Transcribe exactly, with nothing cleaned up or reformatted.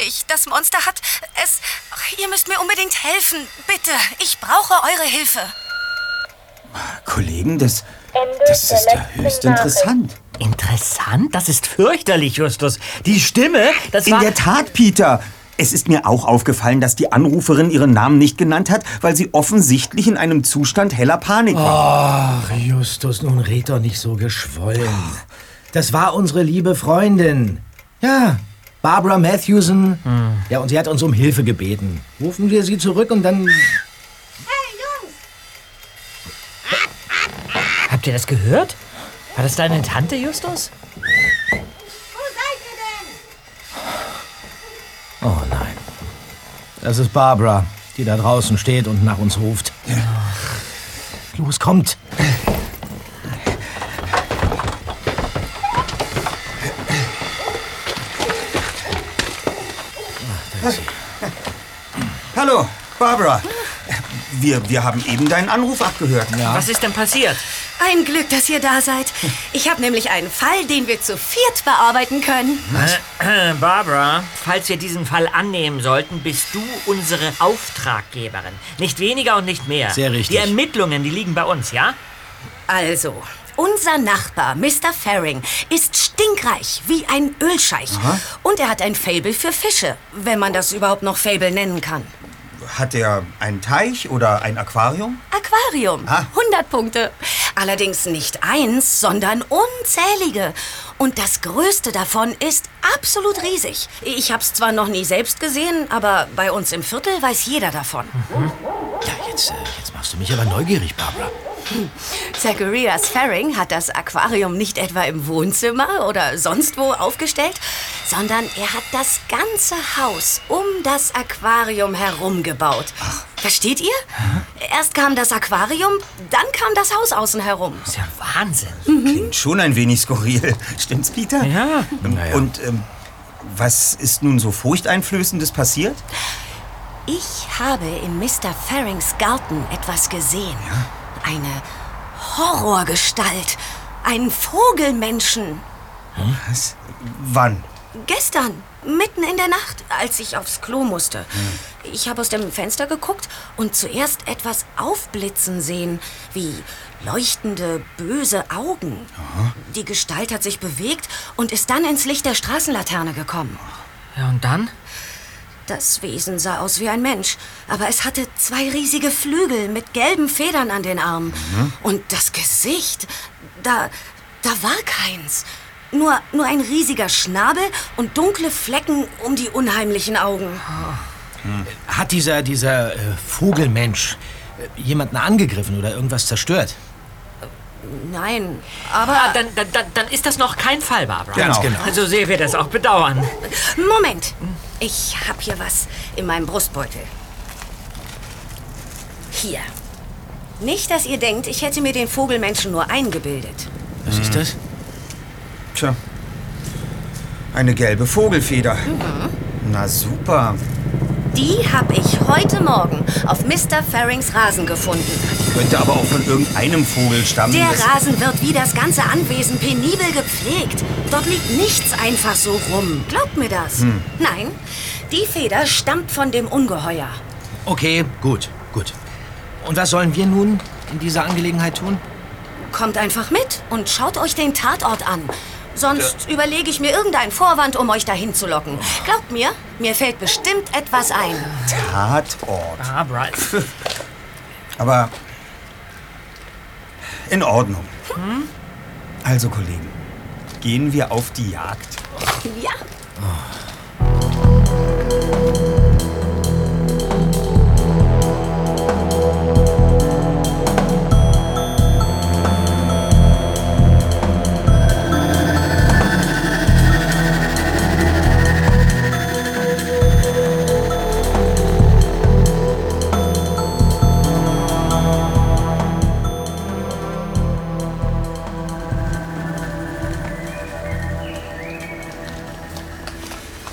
schrecklich. Das Monster hat es... Ach, ihr müsst mir unbedingt helfen. Bitte, ich brauche eure Hilfe. Kollegen, das, das ist ja höchst interessant. Interessant? Das ist fürchterlich, Justus. Die Stimme, das war... In der Tat, Peter. Es ist mir auch aufgefallen, dass die Anruferin ihren Namen nicht genannt hat, weil sie offensichtlich in einem Zustand heller Panik war. Ach, Justus, nun red doch nicht so geschwollen. Das war unsere liebe Freundin. Ja, Barbara Matthewson. Hm. Ja, und sie hat uns um Hilfe gebeten. Rufen wir sie zurück und dann... Hey, Jungs! Habt ihr das gehört? War das deine Tante, Justus? Oh nein. Das ist Barbara, die da draußen steht und nach uns ruft. Ja. Los, kommt. Ach, da ist sie. Hallo, Barbara. Wir, wir haben eben deinen Anruf abgehört. Ja. Was ist denn passiert? Ein Glück, dass ihr da seid. Ich habe nämlich einen Fall, den wir zu viert bearbeiten können. Äh, äh, Barbara, falls wir diesen Fall annehmen sollten, bist du unsere Auftraggeberin. Nicht weniger und nicht mehr. Sehr richtig. Die Ermittlungen, die liegen bei uns, ja? Also, unser Nachbar, Mister Faring, ist stinkreich wie ein Ölscheich. Aha. Und er hat ein Faible für Fische, wenn man das überhaupt noch Faible nennen kann. Hat er einen Teich oder ein Aquarium? Aquarium. Ah. hundert Punkte. Allerdings nicht eins, sondern unzählige. Und das größte davon ist absolut riesig. Ich hab's zwar noch nie selbst gesehen, aber bei uns im Viertel weiß jeder davon. Mhm. Ja, jetzt, äh, jetzt machst du mich aber neugierig, Barbara. Hm. Zacharias Faring hat das Aquarium nicht etwa im Wohnzimmer oder sonst wo aufgestellt, sondern er hat das ganze Haus um das Aquarium herum gebaut. Ach. Versteht ihr? Hm? Erst kam das Aquarium, dann kam das Haus außen herum. Das ist ja Wahnsinn. Mhm. Klingt schon ein wenig skurril. Stimmt's, Peter? Ja. Ähm, naja. Und ähm, was ist nun so Furchteinflößendes passiert? Ich habe in Mister Farings Garten etwas gesehen. Ja? Eine Horrorgestalt. Einen Vogelmenschen. Hm? Was? Wann? Gestern, mitten in der Nacht, als ich aufs Klo musste. Hm. Ich habe aus dem Fenster geguckt und zuerst etwas aufblitzen sehen, wie leuchtende, böse Augen. Aha. Die Gestalt hat sich bewegt und ist dann ins Licht der Straßenlaterne gekommen. Ja, und dann? Das Wesen sah aus wie ein Mensch, aber es hatte zwei riesige Flügel mit gelben Federn an den Armen. Mhm. Und das Gesicht, da, da war keins. Nur, nur ein riesiger Schnabel und dunkle Flecken um die unheimlichen Augen. Oh. Hm. Hat dieser, dieser äh, Vogelmensch äh, jemanden angegriffen oder irgendwas zerstört? Nein, aber... Ah, dann, dann, dann ist das noch kein Fall, Barbara. Ganz genau. Also sehr wir das auch bedauern. Moment, ich habe hier was in meinem Brustbeutel. Hier. Nicht, dass ihr denkt, ich hätte mir den Vogelmenschen nur eingebildet. Was ist das? Tja, eine gelbe Vogelfeder. Mhm. Na super. Die habe ich heute Morgen auf Mister Farings Rasen gefunden. Könnte aber auch von irgendeinem Vogel stammen. Der Rasen wird wie das ganze Anwesen penibel gepflegt. Dort liegt nichts einfach so rum. Glaubt mir das. Hm. Nein, die Feder stammt von dem Ungeheuer. Okay, gut, gut. Und was sollen wir nun in dieser Angelegenheit tun? Kommt einfach mit und schaut euch den Tatort an. Sonst ja. überlege ich mir irgendeinen Vorwand, um euch dahin zu locken. Glaubt mir, mir fällt bestimmt etwas ein. Tatort. Barbara. Aber in Ordnung. Hm? Also, Kollegen, gehen wir auf die Jagd. Ja.